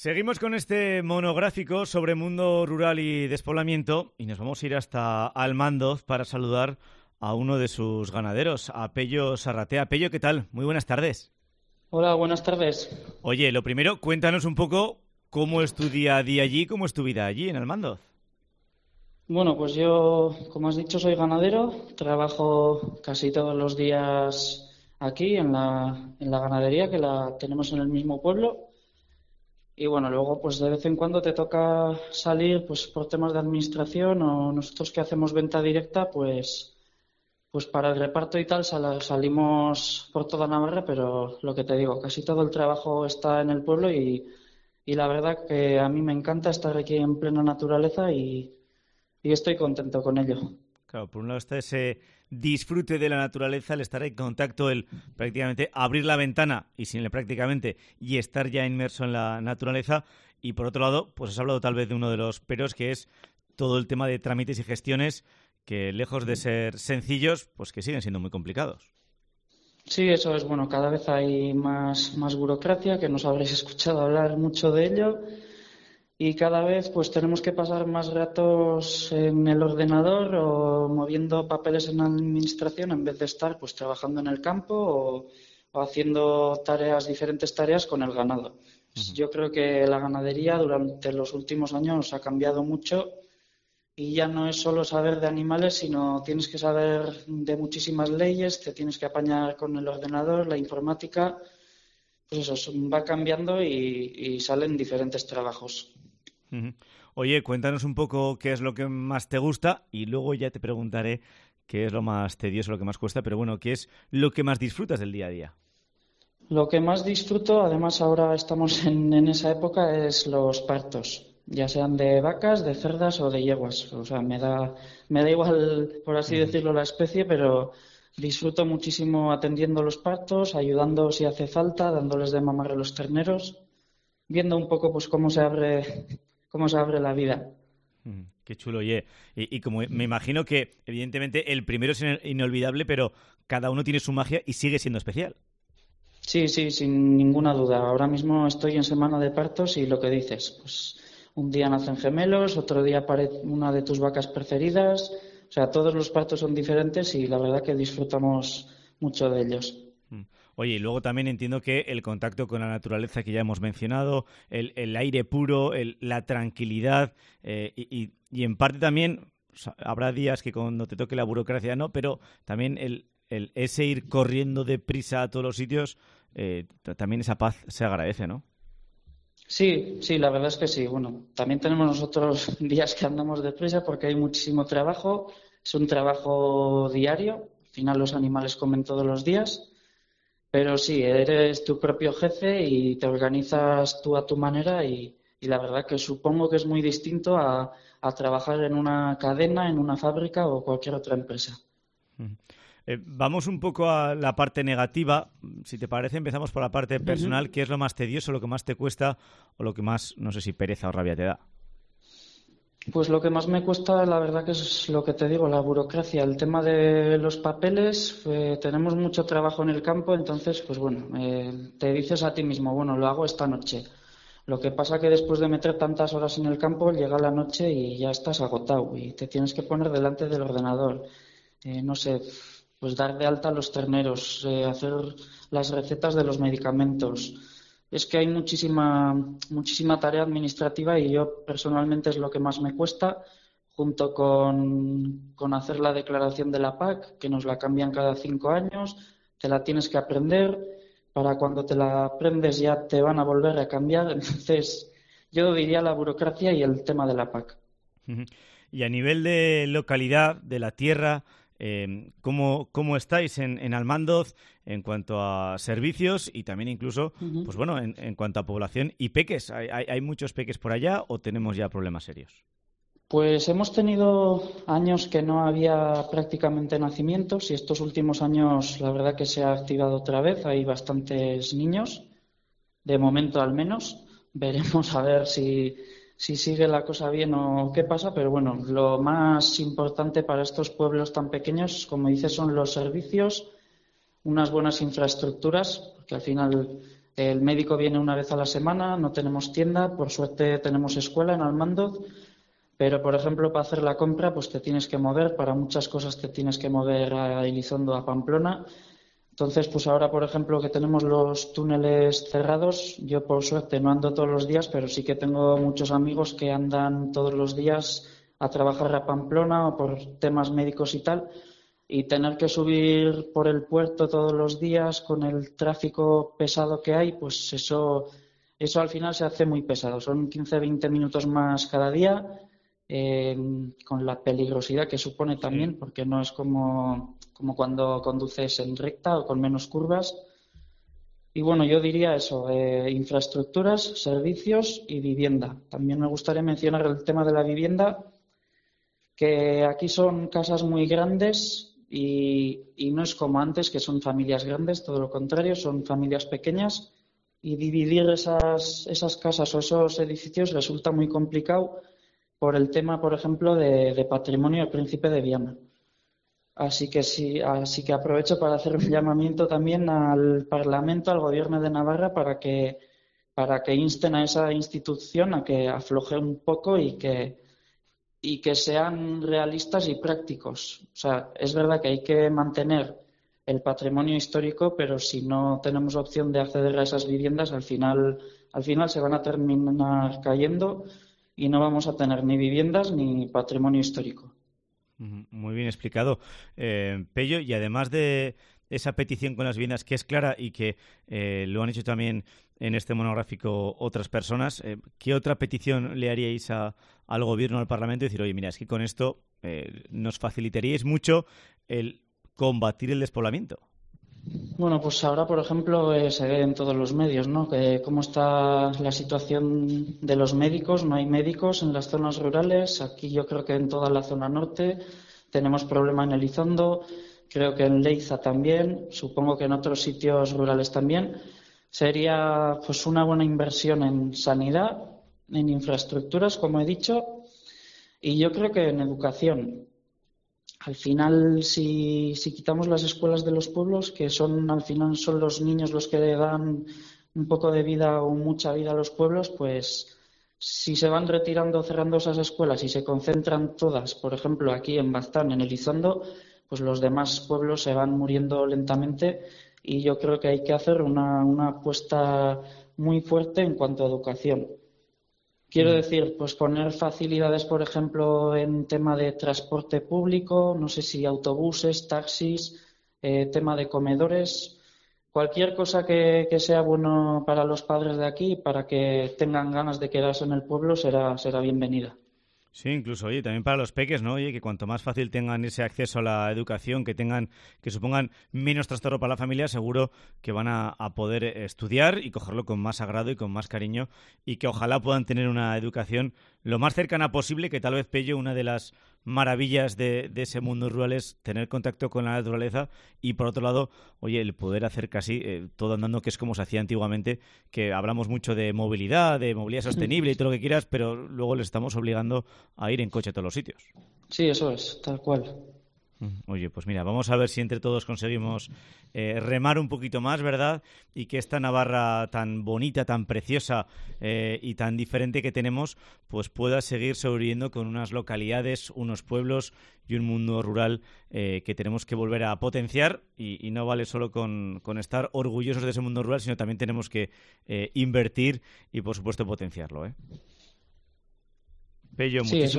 Seguimos con este monográfico sobre mundo rural y despoblamiento y nos vamos a ir hasta Almandoz para saludar a uno de sus ganaderos, a Pello Sarratea. Pello, ¿qué tal? Muy buenas tardes. Hola, buenas tardes. Oye, lo primero, cuéntanos un poco cómo es tu día a día allí, cómo es tu vida allí en Almandoz. Bueno, pues yo, como has dicho, soy ganadero, trabajo casi todos los días aquí en la ganadería, que la tenemos en el mismo pueblo. Y bueno, luego pues de vez en cuando te toca salir pues por temas de administración o nosotros que hacemos venta directa, pues para el reparto y tal salimos por toda Navarra, pero lo que te digo, casi todo el trabajo está en el pueblo y la verdad que a mí me encanta estar aquí en plena naturaleza y estoy contento con ello. Claro, por un lado está ese disfrute de la naturaleza, el estar en contacto, el prácticamente abrir la ventana y sin el prácticamente y estar ya inmerso en la naturaleza. Y por otro lado, pues has hablado tal vez de uno de los peros, que es todo el tema de trámites y gestiones que lejos de ser sencillos, pues que siguen siendo muy complicados. Sí, eso es bueno, cada vez hay más burocracia, que nos habréis escuchado hablar mucho de ello. Y cada vez pues tenemos que pasar más ratos en el ordenador o moviendo papeles en la administración en vez de estar pues trabajando en el campo o haciendo diferentes tareas con el ganado. Uh-huh. Yo creo que la ganadería durante los últimos años ha cambiado mucho y ya no es solo saber de animales, sino tienes que saber de muchísimas leyes, te tienes que apañar con el ordenador, la informática, pues eso va cambiando y salen diferentes trabajos. Uh-huh. Oye, cuéntanos un poco qué es lo que más te gusta y luego ya te preguntaré qué es lo más tedioso, lo que más cuesta, pero bueno, qué es lo que más disfrutas del día a día. Lo que más disfruto, además ahora estamos en esa época, es los partos, ya sean de vacas, de cerdas o de yeguas. O sea, me da igual, por así decirlo, la especie, pero disfruto muchísimo atendiendo los partos, ayudando si hace falta, dándoles de mamar a los terneros, viendo un poco pues cómo se abre la vida. Qué chulo, oye. Y como me imagino que, evidentemente, el primero es inolvidable, pero cada uno tiene su magia y sigue siendo especial. Sí, sí, sin ninguna duda. Ahora mismo estoy en semana de partos y lo que dices, pues un día nacen gemelos, otro día aparece una de tus vacas preferidas. O sea, todos los partos son diferentes y la verdad que disfrutamos mucho de ellos. Oye, y luego también entiendo que el contacto con la naturaleza que ya hemos mencionado, el aire puro, la tranquilidad y en parte también, o sea, habrá días que cuando te toque la burocracia no, pero también ese ir corriendo deprisa a todos los sitios, también esa paz se agradece, ¿no? Sí, sí, la verdad es que sí. Bueno, también tenemos nosotros días que andamos deprisa porque hay muchísimo trabajo. Es un trabajo diario. Al final los animales comen todos los días. Pero sí, eres tu propio jefe y te organizas tú a tu manera y la verdad que supongo que es muy distinto a trabajar en una cadena, en una fábrica o cualquier otra empresa. Vamos un poco a la parte negativa. Si te parece, empezamos por la parte personal. Ujú. ¿Qué es lo más tedioso, lo que más te cuesta o lo que más, no sé si pereza o rabia te da? Pues lo que más me cuesta, la verdad que es lo que te digo, la burocracia, el tema de los papeles. Tenemos mucho trabajo en el campo, entonces, pues bueno, te dices a ti mismo, bueno, lo hago esta noche. Lo que pasa que después de meter tantas horas en el campo, llega la noche y ya estás agotado y te tienes que poner delante del ordenador. No sé, pues dar de alta a los terneros, hacer las recetas de los medicamentos. Es que hay muchísima tarea administrativa y yo personalmente es lo que más me cuesta, junto con hacer la declaración de la PAC, que nos la cambian cada 5 años, te la tienes que aprender, para cuando te la aprendes ya te van a volver a cambiar. Entonces, yo diría la burocracia y el tema de la PAC. Y a nivel de localidad, de la tierra, ¿cómo estáis en Almandoz en cuanto a servicios y también incluso, pues bueno, en cuanto a población y peques? ¿Hay muchos peques por allá o tenemos ya problemas serios? Pues hemos tenido años que no había prácticamente nacimientos y estos últimos años la verdad que se ha activado otra vez. Hay bastantes niños, de momento al menos. Veremos a ver si sigue la cosa bien o qué pasa, pero bueno, lo más importante para estos pueblos tan pequeños, como dices, son los servicios, unas buenas infraestructuras, porque al final El médico viene una vez a la semana, no tenemos tienda, por suerte tenemos escuela en Almandoz, pero por ejemplo para hacer la compra pues te tienes que mover, para muchas cosas te tienes que mover a Elizondo, a Pamplona. Entonces, pues ahora, por ejemplo, que tenemos los túneles cerrados, yo por suerte no ando todos los días, pero sí que tengo muchos amigos que andan todos los días a trabajar a Pamplona o por temas médicos y tal, y tener que subir por el puerto todos los días con el tráfico pesado que hay, pues eso al final se hace muy pesado. Son 15-20 minutos más cada día, con la peligrosidad que supone también, porque no es como cuando conduces en recta o con menos curvas. Y bueno, yo diría eso, infraestructuras, servicios y vivienda. También me gustaría mencionar el tema de la vivienda, que aquí son casas muy grandes y no es como antes, que son familias grandes, todo lo contrario, son familias pequeñas, y dividir esas casas o esos edificios resulta muy complicado por el tema, por ejemplo, de patrimonio del Príncipe de Viana. Así que sí, así que aprovecho para hacer un llamamiento también al Parlamento, al Gobierno de Navarra, para que insten a esa institución a que afloje un poco y que sean realistas y prácticos. O sea, es verdad que hay que mantener el patrimonio histórico, pero si no tenemos opción de acceder a esas viviendas, al final se van a terminar cayendo y no vamos a tener ni viviendas ni patrimonio histórico. Muy bien explicado, Pello, y además de esa petición con las viviendas, que es clara y que lo han hecho también en este monográfico otras personas, ¿qué otra petición le haríais al Gobierno, al Parlamento? Y decir, oye, mira, es que con esto nos facilitaríais mucho el combatir el despoblamiento. Bueno, pues ahora, por ejemplo, se ve en todos los medios, ¿no? Que cómo está la situación de los médicos. No hay médicos en las zonas rurales. Aquí yo creo que en toda la zona norte tenemos problema en Elizondo. Creo que en Leiza también. Supongo que en otros sitios rurales también. Sería pues una buena inversión en sanidad, en infraestructuras, como he dicho, y yo creo que en educación. Al final, si quitamos las escuelas de los pueblos, que al final son los niños los que le dan un poco de vida o mucha vida a los pueblos, pues si se van retirando, cerrando esas escuelas y se concentran todas, por ejemplo, aquí en Baztán, en Elizondo, pues los demás pueblos se van muriendo lentamente, y yo creo que hay que hacer una apuesta muy fuerte en cuanto a educación. Quiero decir, pues poner facilidades, por ejemplo, en tema de transporte público, no sé si autobuses, taxis, tema de comedores, cualquier cosa que sea bueno para los padres de aquí, para que tengan ganas de quedarse en el pueblo, será bienvenida. Sí, incluso, oye, también para los peques, ¿no? Oye, que cuanto más fácil tengan ese acceso a la educación, que supongan menos trastorno para la familia, seguro que van a poder estudiar y cogerlo con más agrado y con más cariño, y que ojalá puedan tener una educación lo más cercana posible, que tal vez, Pello, una de las maravillas de ese mundo rural es tener contacto con la naturaleza, y por otro lado, oye, el poder hacer casi todo andando, que es como se hacía antiguamente, que hablamos mucho de movilidad sostenible y todo lo que quieras, pero luego les estamos obligando a ir en coche a todos los sitios. Sí, eso es, tal cual. Oye, pues mira, vamos a ver si entre todos conseguimos remar un poquito más, ¿verdad? Y que esta Navarra tan bonita, tan preciosa y tan diferente que tenemos, pues pueda seguir sobreviviendo con unas localidades, unos pueblos y un mundo rural que tenemos que volver a potenciar, y no vale solo con estar orgullosos de ese mundo rural, sino también tenemos que invertir y, por supuesto, potenciarlo, ¿eh? Pello, Sí, eso